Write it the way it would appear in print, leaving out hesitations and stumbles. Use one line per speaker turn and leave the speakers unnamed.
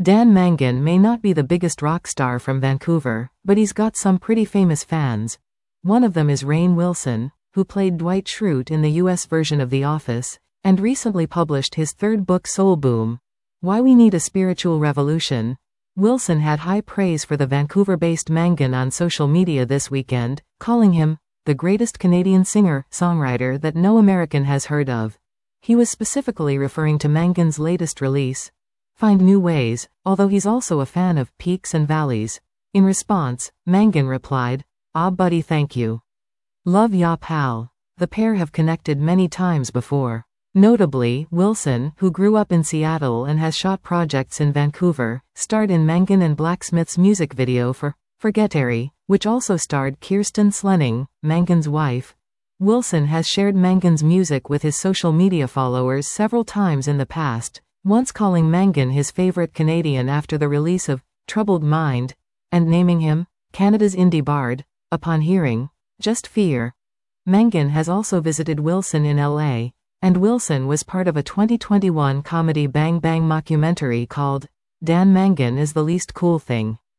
Dan Mangan may not be the biggest rock star from Vancouver, but he's got some pretty famous fans. One of them is Rainn Wilson, who played Dwight Schrute in the US version of The Office, and recently published his third book Soul Boom: Why We Need a Spiritual Revolution. Wilson had high praise for the Vancouver-based Mangan on social media this weekend, calling him the greatest Canadian singer-songwriter that no American has heard of. He was specifically referring to Mangan's latest release, Find New Ways, although he's also a fan of Peaks and Valleys. In response, Mangan replied, "Ah buddy, thank you. Love ya pal." The pair have connected many times before. Notably, Wilson, who grew up in Seattle and has shot projects in Vancouver, starred in Mangan and Blacksmith's music video for Forgetary, which also starred Kirsten Slenning, Mangan's wife. Wilson has shared Mangan's music with his social media followers several times in the past, once calling Mangan his favorite Canadian after the release of Troubled Mind, and naming him Canada's indie bard, upon hearing Just Fear. Mangan has also visited Wilson in LA, and Wilson was part of a 2021 comedy Bang Bang mockumentary called Dan Mangan is the Least Cool Thing.